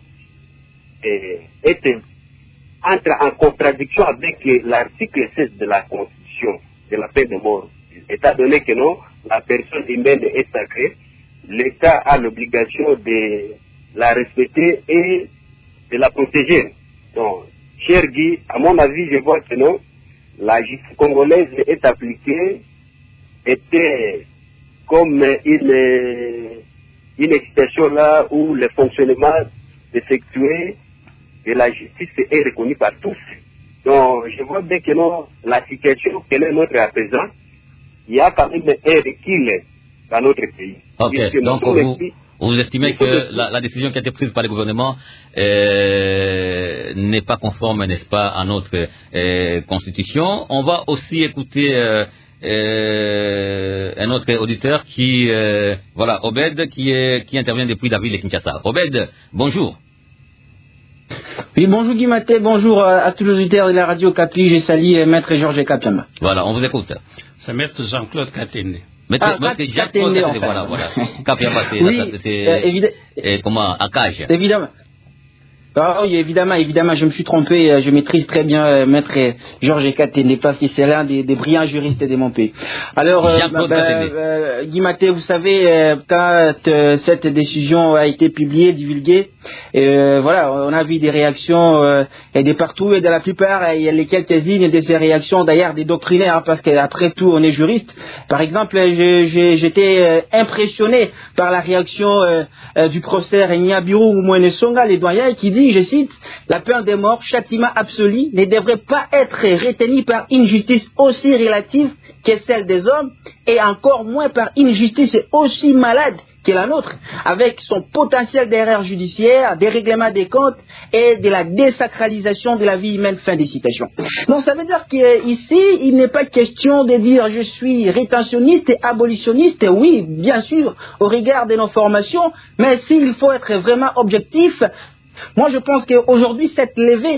entre en contradiction avec l'article 16 de la Constitution de la peine de mort. Étant donné que non, la personne humaine est sacrée, l'État a l'obligation de la respecter et de la protéger. Donc, cher Guy, à mon avis, je vois que non, la justice congolaise est appliquée, était comme une expression là où le fonctionnement effectué de la justice est reconnu par tous. Donc, je vois bien que non, la situation qu'elle est notre à présent, il y a quand même un recul dans notre pays. Ok, donc vous estimez que la décision qui a été prise par le gouvernement n'est pas conforme, n'est-ce pas, à notre constitution. On va aussi écouter un autre auditeur qui, Obed, qui intervient depuis la ville de Kinshasa. Obed, bonjour. Oui, bonjour Guy Maté, bonjour à tous les auditeurs de la radio Kapi, je salue Maître Georges Kapiamba. Voilà, on vous écoute. C'est Maître Jean-Claude Katende. Maître Jean-Claude Katende, voilà. Kapiamba, c'est comment, à Cage. Évidemment. Ah oui, évidemment, je me suis trompé, je maîtrise très bien Maître Georges Katende parce que c'est l'un des brillants juristes de mon pays. Alors, Guy Maté, vous savez, quand cette décision a été publiée, divulguée, on a vu des réactions de partout et de la plupart, il y a les quelques-unes de ces réactions d'ailleurs des doctrinaires, parce qu'après tout, on est juriste. Par exemple, j'étais impressionné par la réaction du professeur Nyabiru Mouenesonga, les doyens, qui dit, je cite, la peine de mort, châtiment absolu, ne devrait pas être retenue par une justice aussi relative que celle des hommes, et encore moins par une justice aussi malade que la nôtre, avec son potentiel d'erreur judiciaire, des règlements des comptes et de la désacralisation de la vie humaine. Fin des citations. Donc ça veut dire qu'ici, il n'est pas question de dire je suis rétentionniste et abolitionniste, oui, bien sûr, au regard de nos formations, mais s'il faut être vraiment objectif, moi, je pense qu'aujourd'hui, cette levée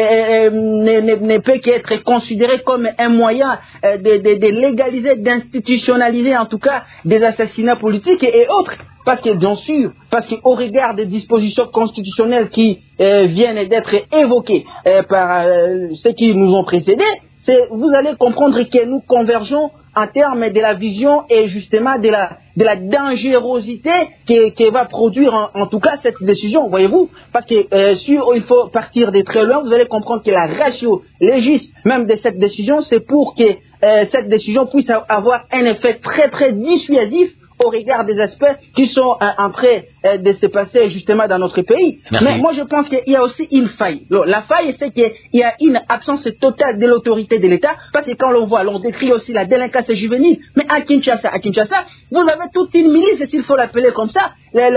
ne peut qu'être considérée comme un moyen de légaliser, d'institutionnaliser, en tout cas, des assassinats politiques et autres. Parce que, bien sûr, qu'au regard des dispositions constitutionnelles qui viennent d'être évoquées par ceux qui nous ont précédés, vous allez comprendre que nous convergeons en termes de la vision et justement de la dangerosité que va produire en tout cas cette décision, voyez-vous, parce que il faut partir de très loin, vous allez comprendre que la ratio légiste même de cette décision, c'est pour que cette décision puisse avoir un effet très très dissuasif au regard des aspects qui sont en train de se passer justement dans notre pays. Merci. Mais moi je pense qu'il y a aussi une faille. La faille, c'est qu'il y a une absence totale de l'autorité de l'État, parce que quand l'on décrit aussi la délinquance juvénile, mais à Kinshasa, vous avez toute une milice, s'il faut l'appeler comme ça,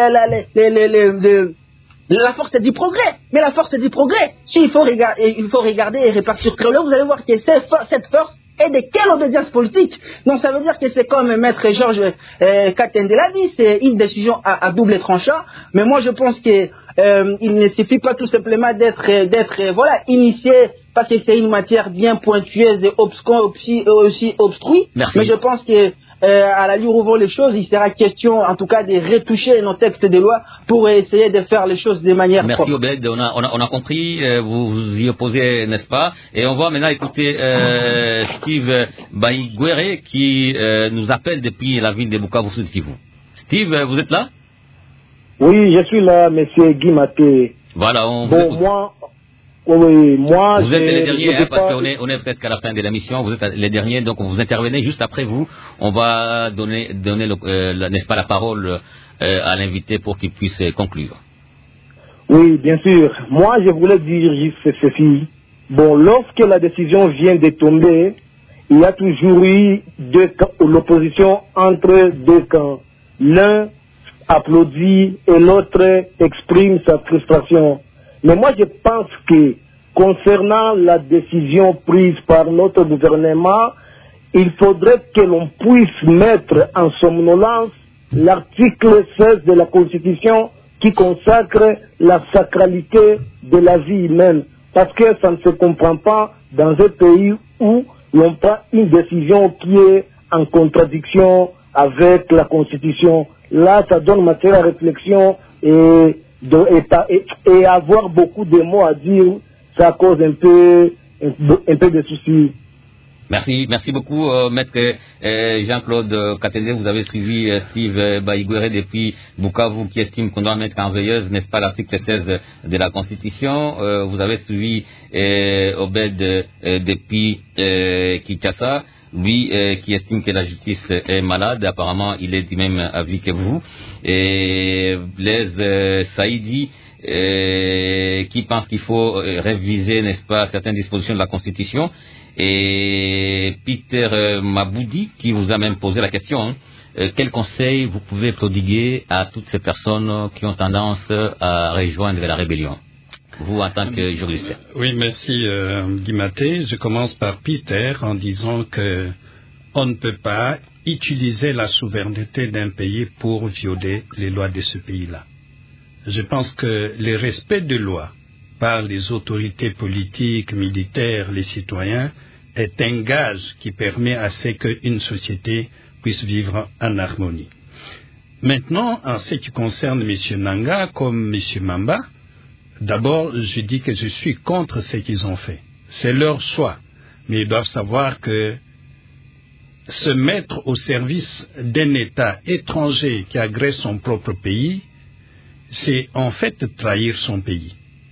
la force du progrès. Mais la force du progrès, il faut regarder et répartir très loin, vous allez voir que cette force et de quelle obédience politique. Donc ça veut dire que c'est comme Maître Georges Katende l'a dit, c'est une décision à double tranchant. Mais moi je pense que il ne suffit pas tout simplement d'être initié, parce que c'est une matière bien pointueuse et aussi obstruée. Mais je pense que à la lueur où vont les choses, il sera question en tout cas de retoucher nos textes de loi pour essayer de faire les choses de manière propre. Merci Obed, on a compris, vous vous y opposez, n'est-ce pas? Et on va maintenant écouter Steve Baïguéré qui nous appelle depuis la ville de Bukavu Sud Kivu. Steve, vous êtes là? Oui, je suis là, monsieur Guy Maté. Voilà, on vous écoute. Moi, vous êtes les derniers, parce qu'on est peut-être qu'à la fin de l'émission, vous êtes les derniers, donc vous intervenez juste après vous. On va donner n'est-ce pas, la parole à l'invité pour qu'il puisse conclure. Oui, bien sûr. Moi, je voulais dire juste ceci. Bon, lorsque la décision vient de tomber, il y a toujours eu l'opposition entre deux camps. L'un applaudit et l'autre exprime sa frustration. Mais moi, je pense que concernant la décision prise par notre gouvernement, il faudrait que l'on puisse mettre en somnolence l'article 16 de la Constitution qui consacre la sacralité de la vie humaine. Parce que ça ne se comprend pas dans un pays où l'on prend une décision qui est en contradiction avec la Constitution. Là, ça donne matière à réflexion et avoir beaucoup de mots à dire, ça cause un peu de soucis. Merci beaucoup, maître Jean-Claude Katende. Vous avez suivi Steve Baïguéré depuis Bukavu qui estime qu'on doit mettre en veilleuse, n'est-ce pas, l'article 16 de la Constitution. Vous avez suivi Obed depuis Kinshasa, lui qui estime que la justice est malade. Apparemment, il est du même avis que vous. Et Blaise Saïdi qui pense qu'il faut réviser, n'est-ce pas, certaines dispositions de la Constitution. Et Peter Maboudi qui vous a même posé la question, quel conseil vous pouvez prodiguer à toutes ces personnes qui ont tendance à rejoindre la rébellion, vous en tant que juriste? Oui, merci Guy Maté. Je commence par Peter en disant que on ne peut pas utiliser la souveraineté d'un pays pour violer les lois de ce pays-là. Je pense que le respect des lois par les autorités politiques, militaires, les citoyens, est un gage qui permet à ce qu'une société puisse vivre en harmonie. Maintenant, en ce qui concerne M. Nanga comme M. Mamba, d'abord, je dis que je suis contre ce qu'ils ont fait. C'est leur choix. Mais ils doivent savoir que se mettre au service d'un État étranger qui agresse son propre pays, c'est en fait trahir son pays.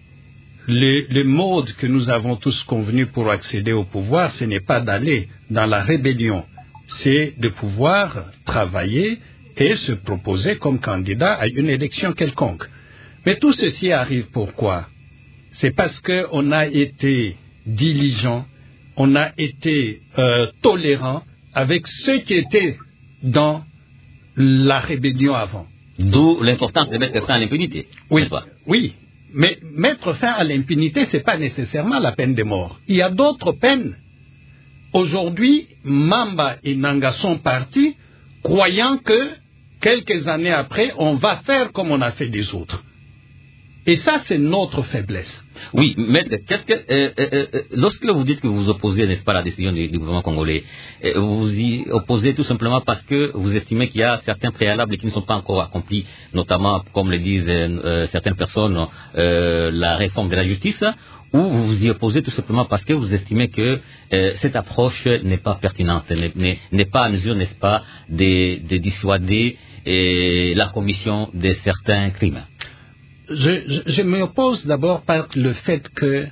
Le mode que nous avons tous convenu pour accéder au pouvoir, ce n'est pas d'aller dans la rébellion, c'est de pouvoir travailler et se proposer comme candidat à une élection quelconque. Mais tout ceci arrive pourquoi? C'est parce qu'on a été diligent, on a été tolérant avec ceux qui étaient dans la rébellion avant. D'où l'importance de mettre fin à l'impunité. Oui. Mais mettre fin à l'impunité, ce n'est pas nécessairement la peine de mort. Il y a d'autres peines. Aujourd'hui, Mamba et Nanga sont partis, croyant que quelques années après, on va faire comme on a fait des autres. Et ça, c'est notre faiblesse. Oui, maître, lorsque vous dites que vous vous opposez, n'est-ce pas, à la décision du gouvernement congolais, vous vous y opposez tout simplement parce que vous estimez qu'il y a certains préalables qui ne sont pas encore accomplis, notamment, comme le disent certaines personnes, la réforme de la justice, ou vous vous y opposez tout simplement parce que vous estimez que cette approche n'est pas pertinente, n'est pas à mesure, n'est-ce pas, de dissuader la commission de certains crimes? Je m'oppose d'abord par le fait que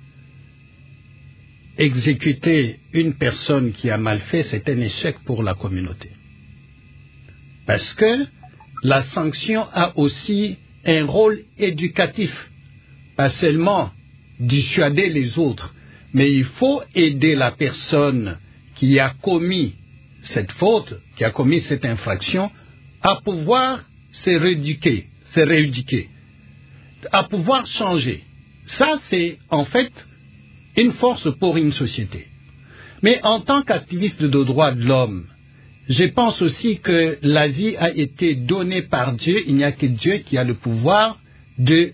exécuter une personne qui a mal fait, c'est un échec pour la communauté. Parce que la sanction a aussi un rôle éducatif, pas seulement dissuader les autres, mais il faut aider la personne qui a commis cette faute, qui a commis cette infraction, à pouvoir se rééduquer, à pouvoir changer. Ça, c'est en fait une force pour une société. Mais en tant qu'activiste de droits de l'homme, je pense aussi que la vie a été donnée par Dieu. Il n'y a que Dieu qui a le pouvoir de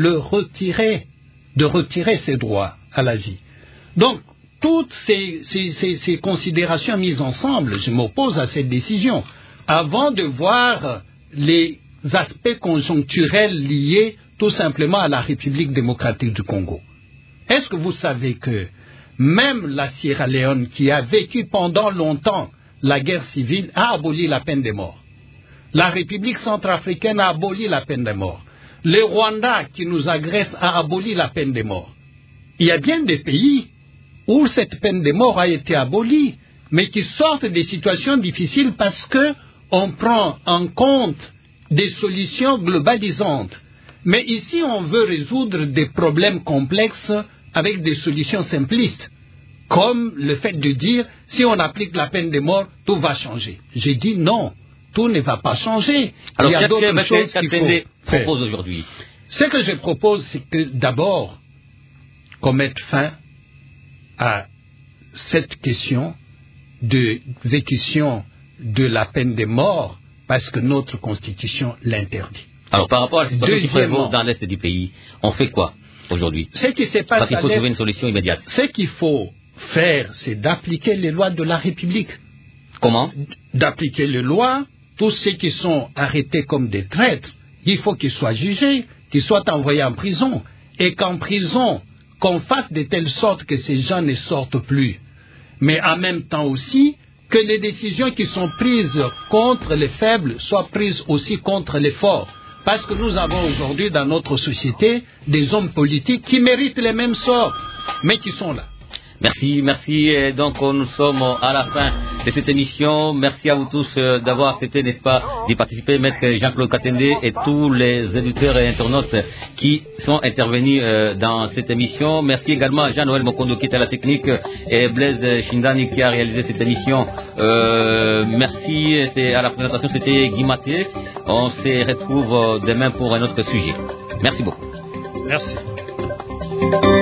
retirer ses droits à la vie. Donc, toutes ces considérations mises ensemble, je m'oppose à cette décision, avant de voir les aspects conjoncturels liés tout simplement à la République démocratique du Congo. Est-ce que vous savez que même la Sierra Leone, qui a vécu pendant longtemps la guerre civile, a aboli la peine de mort? La République centrafricaine a aboli la peine de mort. Le Rwanda, qui nous agresse, a aboli la peine de mort. Il y a bien des pays où cette peine de mort a été abolie, mais qui sortent des situations difficiles parce qu'on prend en compte des solutions globalisantes. Mais ici, on veut résoudre des problèmes complexes avec des solutions simplistes, comme le fait de dire, si on applique la peine de mort, tout va changer. J'ai dit non, tout ne va pas changer. Alors, il y a d'autres choses qu'il faut propose aujourd'hui. Ce que je propose, c'est que d'abord, qu'on mette fin à cette question d'exécution de la peine de mort, parce que notre Constitution l'interdit. Alors, par rapport à la situation qui prévaut dans l'Est du pays, on fait quoi aujourd'hui? Ce qui se passe, parce qu'il faut trouver une solution immédiate. Ce qu'il faut faire, c'est d'appliquer les lois de la République. Comment? D'appliquer les lois. Tous ceux qui sont arrêtés comme des traîtres, il faut qu'ils soient jugés, qu'ils soient envoyés en prison. Et qu'en prison, qu'on fasse de telle sorte que ces gens ne sortent plus. Mais en même temps aussi, que les décisions qui sont prises contre les faibles soient prises aussi contre les forts. Parce que nous avons aujourd'hui dans notre société des hommes politiques qui méritent les mêmes sorts, mais qui sont là. Merci. Et donc nous sommes à la fin de cette émission. Merci à vous tous d'avoir accepté, n'est-ce pas, d'y participer, Maître Jean-Claude Katende et tous les éditeurs et internautes qui sont intervenus dans cette émission. Merci également à Jean-Noël Mokondo qui est à la technique et Blaise Shindani qui a réalisé cette émission. Merci. À la présentation, c'était Guy Maté. On se retrouve demain pour un autre sujet. Merci beaucoup. Merci.